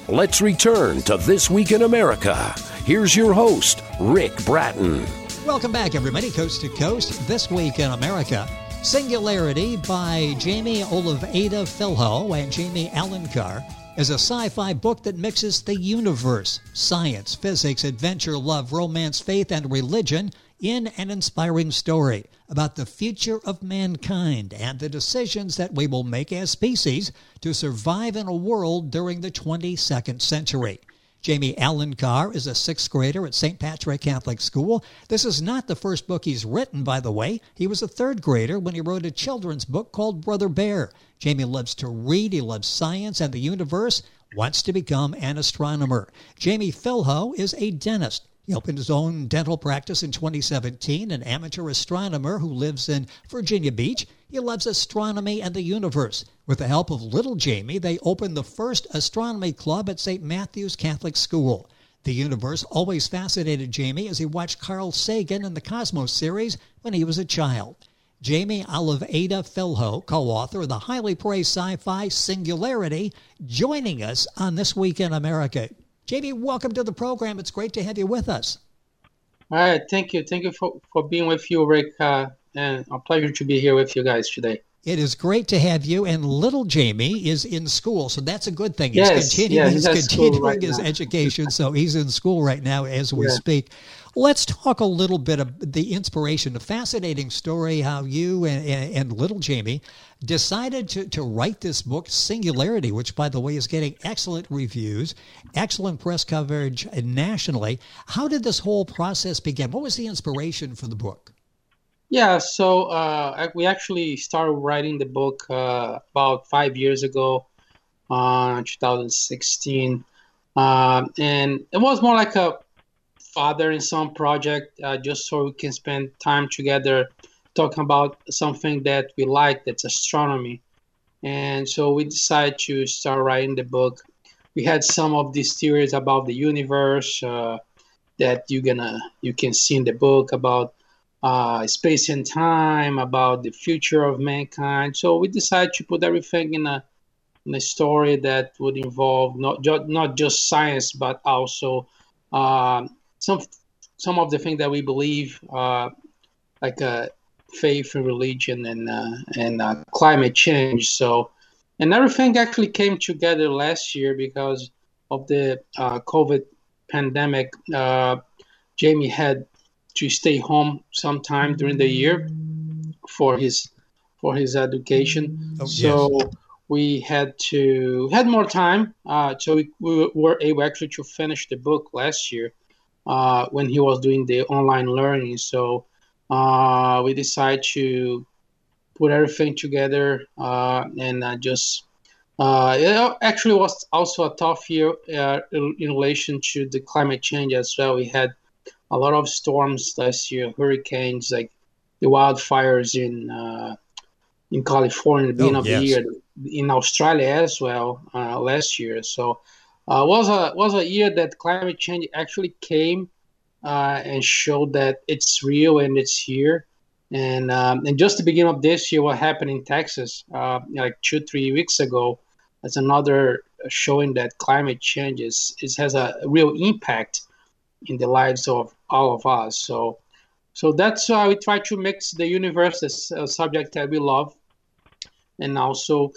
Let's return to This Week in America. Here's your host, Rick Bratton. Welcome back, everybody, Coast to Coast. This Week in America. Singularity by Jamie Oliveda Filho and Jamie Alencar is a sci-fi book that mixes the universe, science, physics, adventure, love, romance, faith, and religion in an inspiring story about the future of mankind and the decisions that we will make as species to survive in a world during the 22nd century. Jamie Alencar is a sixth grader at St. Patrick Catholic School. This is not the first book he's written, by the way. He was a third grader when he wrote a children's book called Brother Bear. Jamie loves to read, he loves science and the universe, wants to become an astronomer. Jamie Filho is a dentist. He opened his own dental practice in 2017, an amateur astronomer who lives in Virginia Beach. He loves astronomy and the universe. With the help of little Jamie, they opened the first astronomy club at St. Matthew's Catholic School. The universe always fascinated Jamie as he watched Carl Sagan in the Cosmos series when he was a child. Jamie Oliveda Filho, co-author of the highly praised sci-fi Singularity, joining us on This Week in America. Jamie, welcome to the program. It's great to have you with us. All right. Thank you. Thank you for being with you, Rick. And a pleasure to be here with you guys today. It is great to have you. And little Jamie is in school, so that's a good thing. He's continuing his education, so he's in school right now as we speak. Let's talk a little bit of the inspiration, a fascinating story, how you and little Jamie decided to write this book, Singularity, which, by the way, is getting excellent reviews, excellent press coverage nationally. How did this whole process begin? What was the inspiration for the book? Yeah, so we actually started writing the book about 5 years ago, 2016. And it was more like a father and son project, just so we can spend time together talking about something that we like, that's astronomy. And so we decided to start writing the book. We had some of these theories about the universe that you can see in the book about space and time, about the future of mankind. So we decided to put everything in a story that would involve not just science, but also some of the things that we believe, like faith and religion and climate change. So, and everything actually came together last year because of the COVID pandemic. Jamie had to stay home sometime during the year for his education. We had more time. So we were able actually to finish the book last year when he was doing the online learning. So we decided to put everything together and it actually was also a tough year in relation to the climate change as well. We had a lot of storms last year, hurricanes, like the wildfires in California at the beginning of the year, in Australia as well last year. So was a year that climate change actually came and showed that it's real and it's here. And just the beginning of this year, what happened in Texas like 2-3 weeks ago, that's another showing that climate change has a real impact in the lives of all of us. So that's why we try to mix the universe, as a subject that we love, and also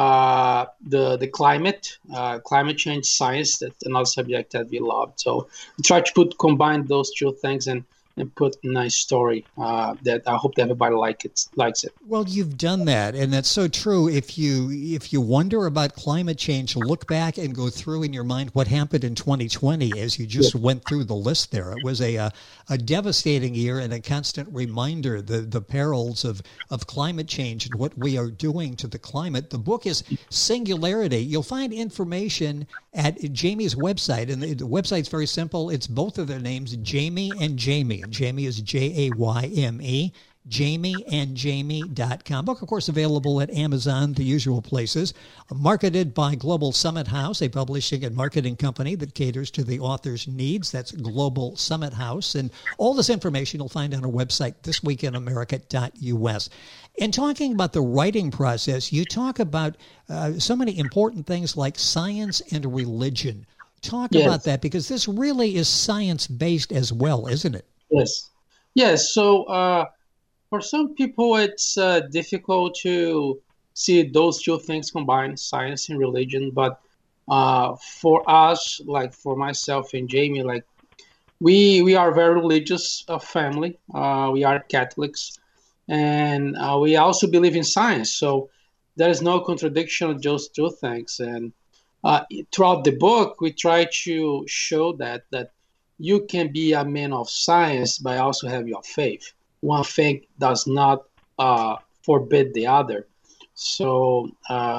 the climate change science, that's another subject that we love. So we try to combine those two things and put a nice story that I hope that everybody likes it. Well, you've done that, and that's so true. If you wonder about climate change, look back and go through in your mind what happened in 2020 as you just went through the list there. It was a devastating year and a constant reminder the perils of climate change and what we are doing to the climate. The book is Singularity. You'll find information at Jamie's website, and the website's very simple. It's both of their names, Jamie and Jamie. Jamie is Jayme, jamieandjamie.com. Book, of course, available at Amazon, the usual places. Marketed by Global Summit House, a publishing and marketing company that caters to the author's needs. That's Global Summit House. And all this information you'll find on our website, thisweekinamerica.us. In talking about the writing process, you talk about so many important things like science and religion. Talk about that, because this really is science-based as well, isn't it? Yes. Yes. So for some people, it's difficult to see those two things combined, science and religion. But for us, like for myself and Jamie, like we are a very religious family. We are Catholics, and we also believe in science. So there is no contradiction of those two things. And throughout the book, we try to show that you can be a man of science, but also have your faith. One thing does not forbid the other. So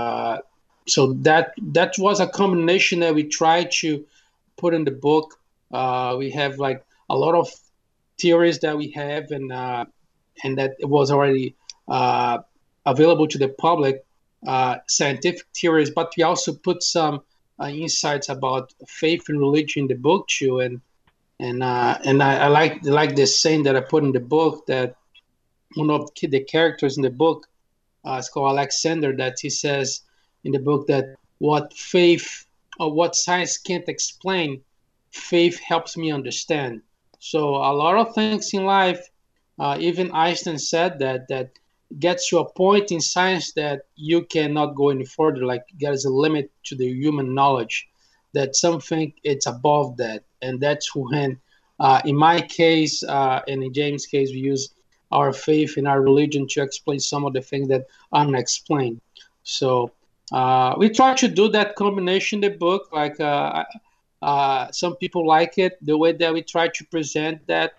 that was a combination that we tried to put in the book. We have like a lot of theories that we have, and that it was already available to the public, scientific theories. But we also put some insights about faith and religion in the book too, and I like this saying that I put in the book, that one of the characters in the book, it's called Alexander, that he says in the book that what faith or what science can't explain, faith helps me understand. So a lot of things in life, even Einstein said that gets to a point in science that you cannot go any further. Like there's a limit to the human knowledge, that something it's above that. And that's when, in my case, and in James' case, we use our faith and our religion to explain some of the things that are unexplained. So we try to do that combination in the book. Like some people like it, the way that we try to present that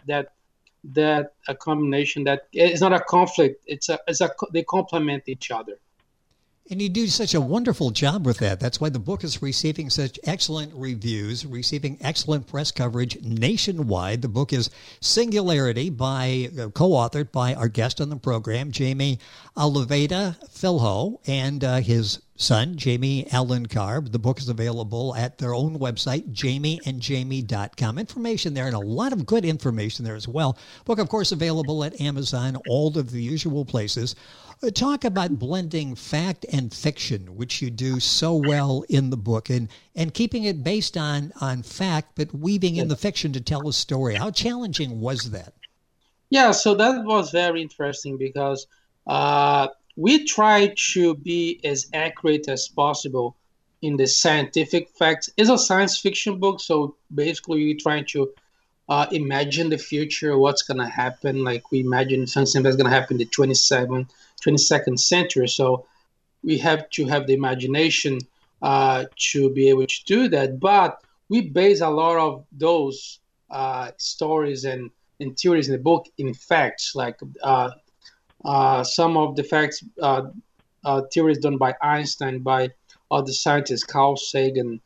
a combination that is not a conflict. They complement each other. And you do such a wonderful job with that. That's why the book is receiving such excellent reviews, receiving excellent press coverage nationwide. The book is Singularity, co-authored by our guest on the program, Jamie Oliveda Filho, and his son, Jamie Alencar. The book is available at their own website, jamieandjamie.com. Information there, and a lot of good information there as well. Book, of course, available at Amazon, all of the usual places. Talk about blending fact and fiction, which you do so well in the book, and keeping it based on fact, but weaving in the fiction to tell a story. How challenging was that? Yeah, so that was very interesting, because we try to be as accurate as possible in the scientific facts. It's a science fiction book, so basically we're trying to imagine the future, what's going to happen. Like we imagine something that's going to happen in the 22nd century. So we have to have the imagination to be able to do that. But we base a lot of those stories and theories in the book in facts, like some of the facts, theories done by Einstein, by other scientists, Carl Sagan,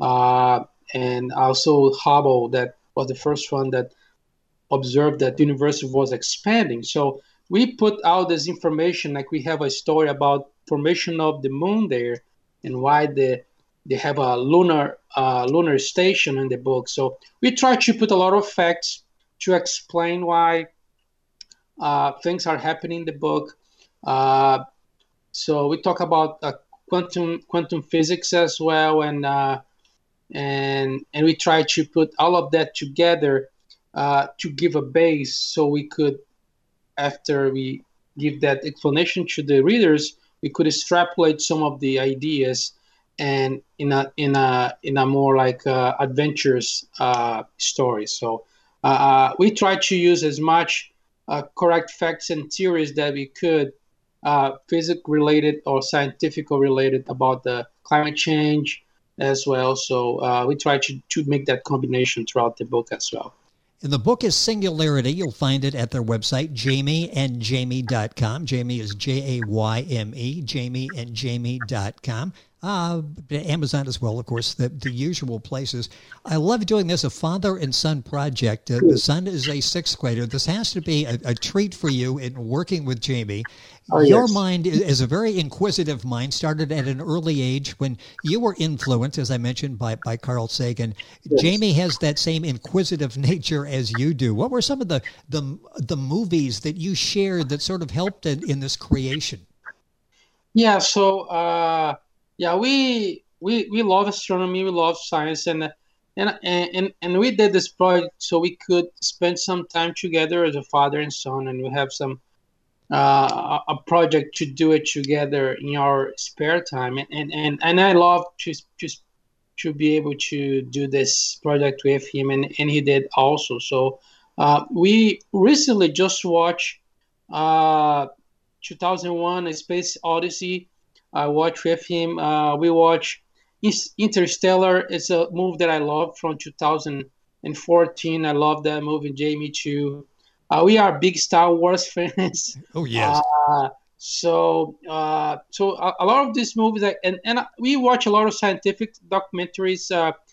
and also Hubble, that was the first one that observed that the universe was expanding. So we put out this information, like we have a story about formation of the moon there, and why they have a lunar station in the book. So we try to put a lot of facts to explain why things are happening in the book. So we talk about quantum physics as well, and we try to put all of that together to give a base, so we could, after we give that explanation to the readers, we could extrapolate some of the ideas and in a more like adventurous story. So we try to use as much correct facts and theories that we could, physics related or scientific related, about the climate change as well. So we try to make that combination throughout the book as well. And the book is Singularity. You'll find it at their website, jamieandjamie.com. Jamie is Jayme, jamieandjamie.com. Amazon as well, of course, the usual places. I love doing this, a father and son project. The son is a sixth grader. This has to be a treat for you in working with Jamie. Your mind is a very inquisitive mind, started at an early age when you were influenced, as I mentioned, by Carl Sagan. Yes. Jamie has that same inquisitive nature as you do. What were some of the movies that you shared that sort of helped in this creation? Yeah, so we love astronomy, we love science, and we did this project so we could spend some time together as a father and son, and we have some a project to do it together in our spare time, and I love to be able to do this project with him, and he did also. So we recently just watched 2001: A Space Odyssey. I watched with him. We watched Interstellar. It's a movie that I love from 2014. I love that movie. Jamie too. We are big Star Wars fans. Oh yes. So a lot of these movies, and we watch a lot of scientific documentaries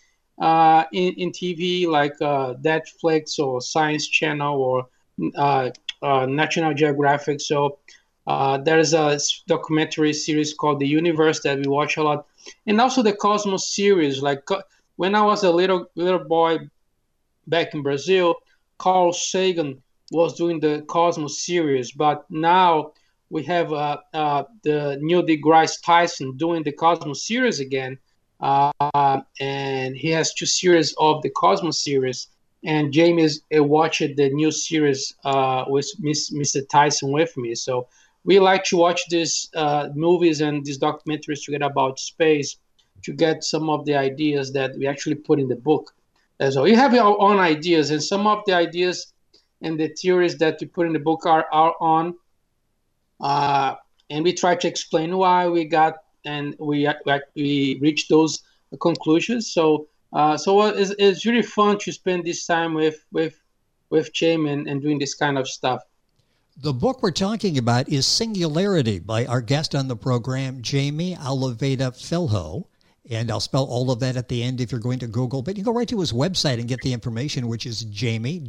in TV, like Netflix or Science Channel or National Geographic. So there's a documentary series called The Universe that we watch a lot, and also the Cosmos series. Like when I was a little boy back in Brazil, Carl Sagan was doing the Cosmos series, but now we have the Neil deGrasse Tyson doing the Cosmos series again, and he has 2 series of the Cosmos series. And Jamie watched the new series with Mr. Tyson with me. So we like to watch these movies and these documentaries to get about space, to get some of the ideas that we actually put in the book. So we have our own ideas, and some of the ideas and the theories that we put in the book are our own. And we try to explain why we got and we reached those conclusions. So it's really fun to spend this time with Jamie and doing this kind of stuff. The book we're talking about is Singularity by our guest on the program, Jamie Alaveda Filho. And I'll spell all of that at the end if you're going to Google. But you go right to his website and get the information, which is Jamie,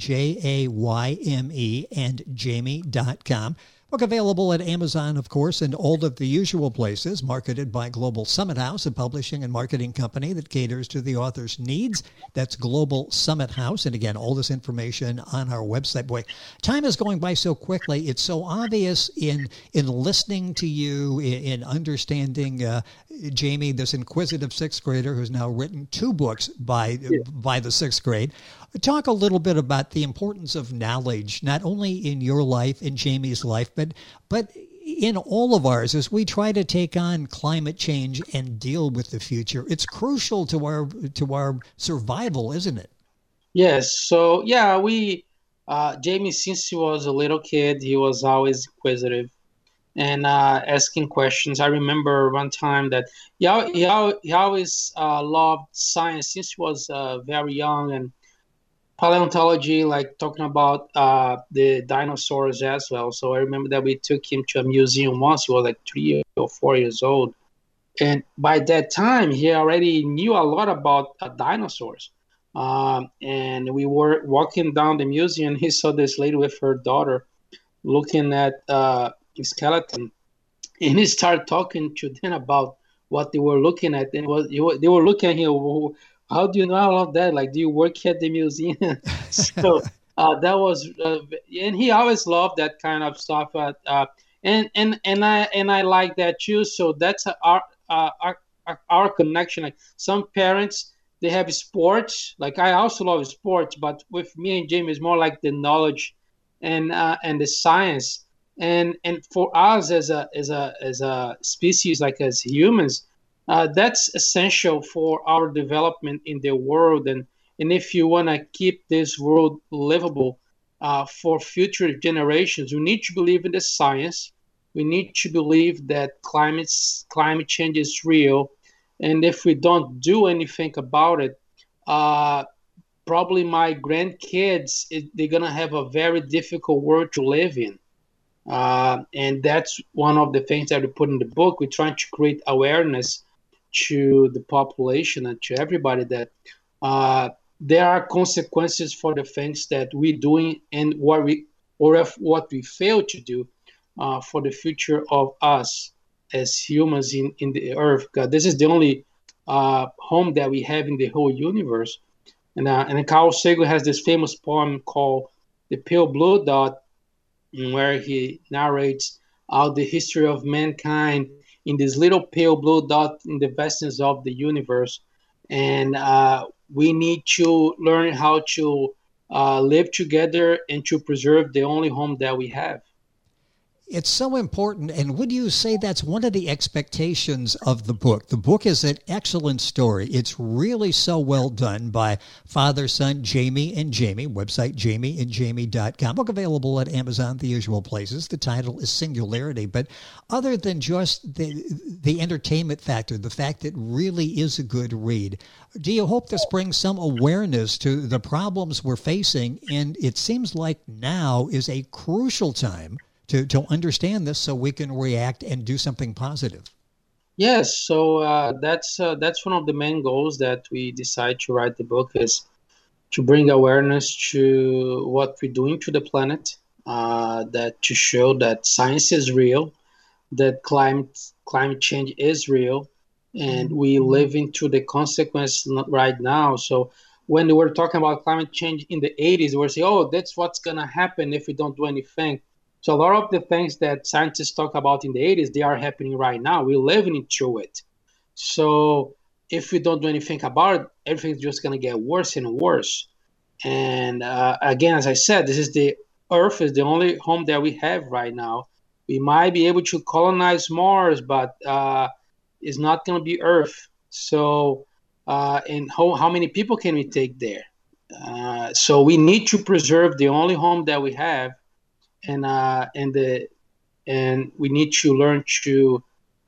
Jayme, and Jamie.com. Book available at Amazon, of course, and all of the usual places, marketed by Global Summit House, a publishing and marketing company that caters to the author's needs. That's Global Summit House. And again, all this information on our website. Boy, time is going by so quickly. It's so obvious in listening to you, in understanding Jamie, this inquisitive sixth grader who's now written 2 books by the sixth grade. Talk a little bit about the importance of knowledge, not only in your life, in Jamie's life, but in all of ours as we try to take on climate change and deal with the future. It's crucial to our survival, isn't it? Yes. So Jamie, since he was a little kid, he was always inquisitive and asking questions. I remember one time that he always loved science since he was very young, and paleontology, like talking about the dinosaurs as well. So I remember that we took him to a museum once. He was like 3 or 4 years old. And by that time, he already knew a lot about dinosaurs. And we were walking down the museum. He saw this lady with her daughter looking at a skeleton. And he started talking to them about what they were looking at. And they were looking at him, how do you know all of that? Like, do you work at the museum? So that was, and he always loved that kind of stuff. And I like that too. So that's our connection. Like some parents, they have sports. Like I also love sports, but with me and Jamie, it's more like the knowledge and the science. And for us as a species, like as humans, that's essential for our development in the world. And if you want to keep this world livable for future generations, we need to believe in the science. We need to believe that climate change is real. And if we don't do anything about it, probably my grandkids, they're going to have a very difficult world to live in. And that's one of the things that we put in the book. We're trying to create awareness to the population and to everybody that there are consequences for the things that we're doing and what we fail to do for the future of us as humans in the earth. God, this is the only home that we have in the whole universe. And Carl Sagan has this famous poem called "The Pale Blue Dot," where he narrates all the history of mankind in this little pale blue dot in the vastness of the universe. And we need to learn how to live together and to preserve the only home that we have. It's so important. And would you say that's one of the expectations of the book? The book is an excellent story. It's really so well done by father, son, Jamie and Jamie, website jamieandjamie.com. Book available at Amazon, the usual places. The title is Singularity. But other than just the entertainment factor, the fact that it really is a good read, do you hope this brings some awareness to the problems we're facing? And it seems like now is a crucial time to understand this so we can react and do something positive. Yes, so that's one of the main goals that we decide to write the book, is to bring awareness to what we're doing to the planet, that to show that science is real, that climate change is real, and we live into the consequence right now. So when we were talking about climate change in the 80s, we were saying, oh, that's what's going to happen if we don't do anything. So a lot of the things that scientists talk about in the 80s, they are happening right now. We're living through it. So if we don't do anything about it, everything's just going to get worse and worse. And again, as I said, the Earth is the only home that we have right now. We might be able to colonize Mars, but it's not going to be Earth. So and how many people can we take there? So we need to preserve the only home that we have. And we need to learn to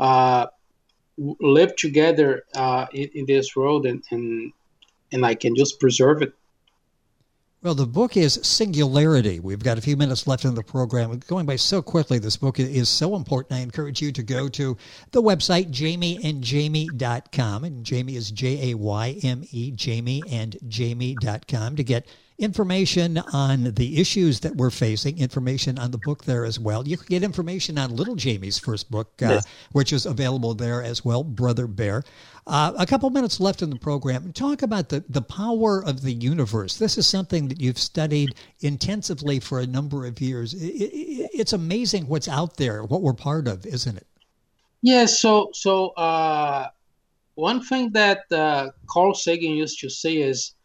live together in this world and I can just preserve it. Well, the book is Singularity. We've got a few minutes left in the program. It's going by so quickly. This book is so important. I encourage you to go to the website, jamieandjamie.com. And Jamie is Jayme, jamieandjamie.com, to get information on the issues that we're facing, information on the book there as well. You can get information on little Jamie's first book, yes, which is available there as well, Brother Bear. A couple minutes left in the program. Talk about the power of the universe. This is something that you've studied intensively for a number of years. It's amazing what's out there, what we're part of, isn't it? Yes. So one thing that Carl Sagan used to say is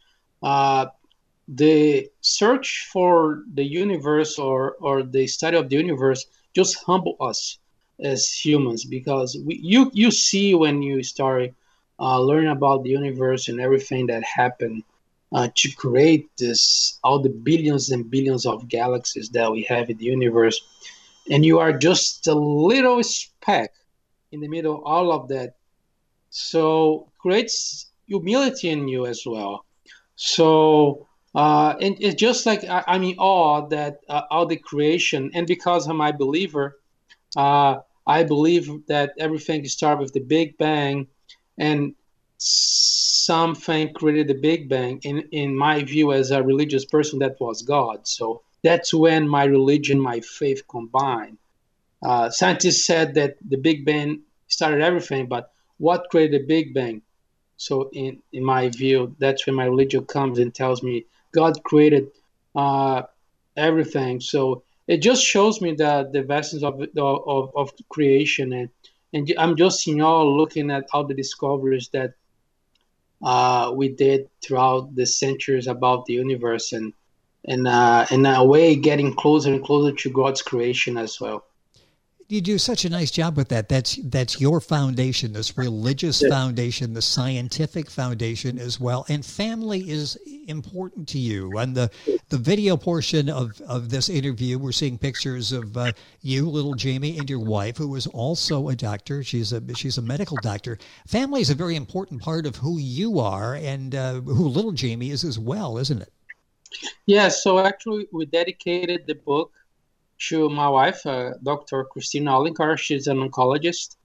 the search for the universe or the study of the universe just humble us as humans, because you see when you start learning about the universe and everything that happened to create all the billions and billions of galaxies that we have in the universe, and you are just a little speck in the middle of all of that. So creates humility in you as well. So and it's just like I'm in awe that all the creation, and because I'm a believer, I believe that everything started with the Big Bang, and something created the Big Bang. In my view, as a religious person, that was God. So that's when my religion, my faith combined. Scientists said that the Big Bang started everything, but what created the Big Bang? So in my view, that's when my religion comes and tells me God created everything. So it just shows me the vastness of creation, and I'm just looking at all the discoveries that we did throughout the centuries about the universe, and in a way getting closer and closer to God's creation as well. You do such a nice job with that. That's your foundation, this religious foundation, the scientific foundation as well. And family is important to you. On the video portion of this interview, we're seeing pictures of you, little Jamie, and your wife, who is also a doctor. She's a medical doctor. Family is a very important part of who you are and who little Jamie is as well, isn't it? Yeah, so actually we dedicated the book to my wife, Dr. Christina Alencar. She's an oncologist,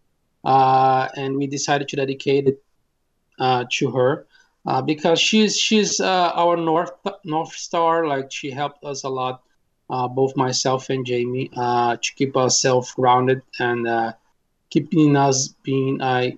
and we decided to dedicate it to her because she's our north star. Like, she helped us a lot, both myself and Jamie, to keep ourselves grounded and keeping us being in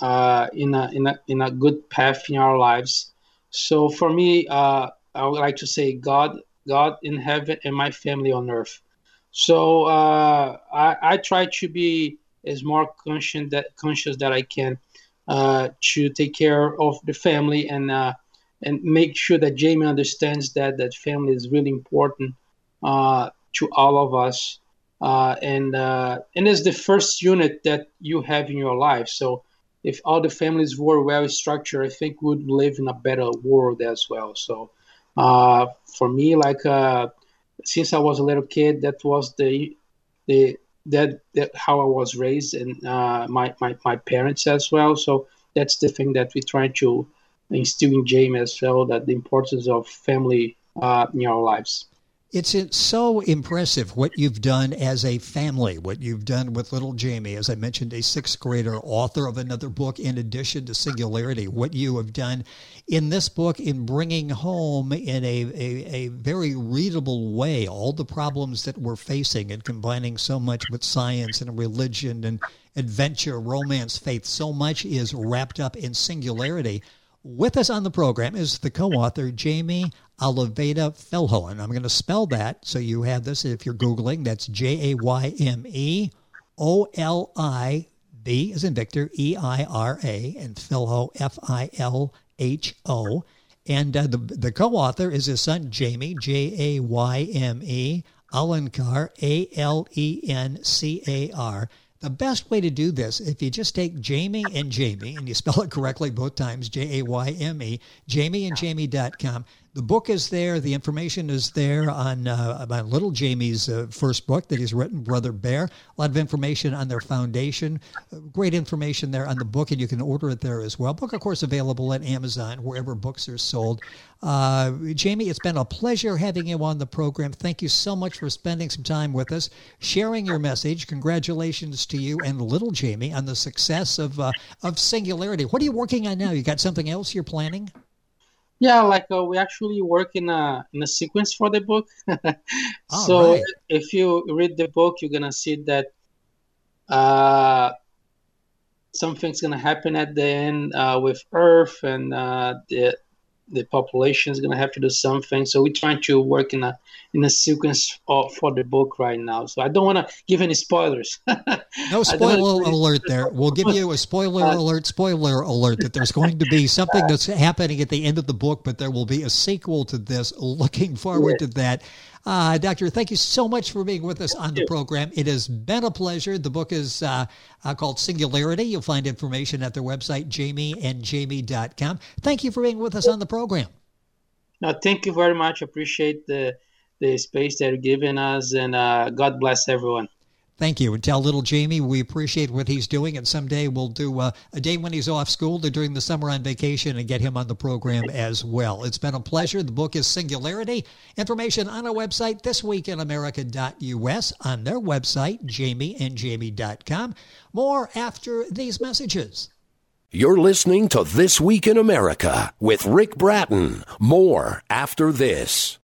a good path in our lives. So for me, I would like to say God in heaven and my family on earth. So I try to be as more conscious that I can to take care of the family and make sure that Jamie understands that family is really important to all of us. And it's the first unit that you have in your life. So if all the families were well structured, I think we would live in a better world as well. So for me, like since I was a little kid, that was that how I was raised, and my parents as well. So that's the thing that we try to instill in Jamie as well, that the importance of family in our lives. It's so impressive what you've done as a family, what you've done with little Jamie. As I mentioned, a sixth grader, author of another book in addition to Singularity. What you have done in this book in bringing home in a very readable way all the problems that we're facing and combining so much with science and religion and adventure, romance, faith. So much is wrapped up in Singularity. With us on the program is the co-author, Jamie Oliveda-Felhow. And I'm going to spell that so you have this if you're Googling. That's Jayme Olib, as in Victor, Eira, and Felhow, Filho. And the co-author is his son, Jamie, Jayme, Alencar, Alencar. The best way to do this, if you just take Jamie and Jamie, and you spell it correctly both times, Jayme, jamieandjamie.com. The book is there. The information is there on little Jamie's first book that he's written, Brother Bear. A lot of information on their foundation. Great information there on the book, and you can order it there as well. Book, of course, available at Amazon, wherever books are sold. Jamie, it's been a pleasure having you on the program. Thank you so much for spending some time with us, sharing your message. Congratulations to you and little Jamie on the success of Singularity. What are you working on now? You got something else you're planning? Yeah, like we actually work in a sequence for the book. So right. If you read the book, you're gonna see that something's gonna happen at the end with Earth, and the population is gonna have to do something. So we're trying to work in a sequence for the book right now. So I don't want to give any spoilers. No spoiler alert there. We'll give you a spoiler alert that there's going to be something that's happening at the end of the book, but there will be a sequel to this. Looking forward to that. Doctor, thank you so much for being with us on the program. It has been a pleasure. The book is called Singularity. You'll find information at their website, jamieandjamie.com. Thank you for being with us on the program. No, thank you very much. Appreciate the space that you're giving us, and God bless everyone. Thank you. And tell little Jamie we appreciate what he's doing, and someday we'll do a day when he's off school or during the summer on vacation and get him on the program as well. It's been a pleasure. The book is Singularity. Information on our website, thisweekinamerica.us, on their website, jamieandjamie.com. More after these messages. You're listening to This Week in America with Rick Bratton. More after this.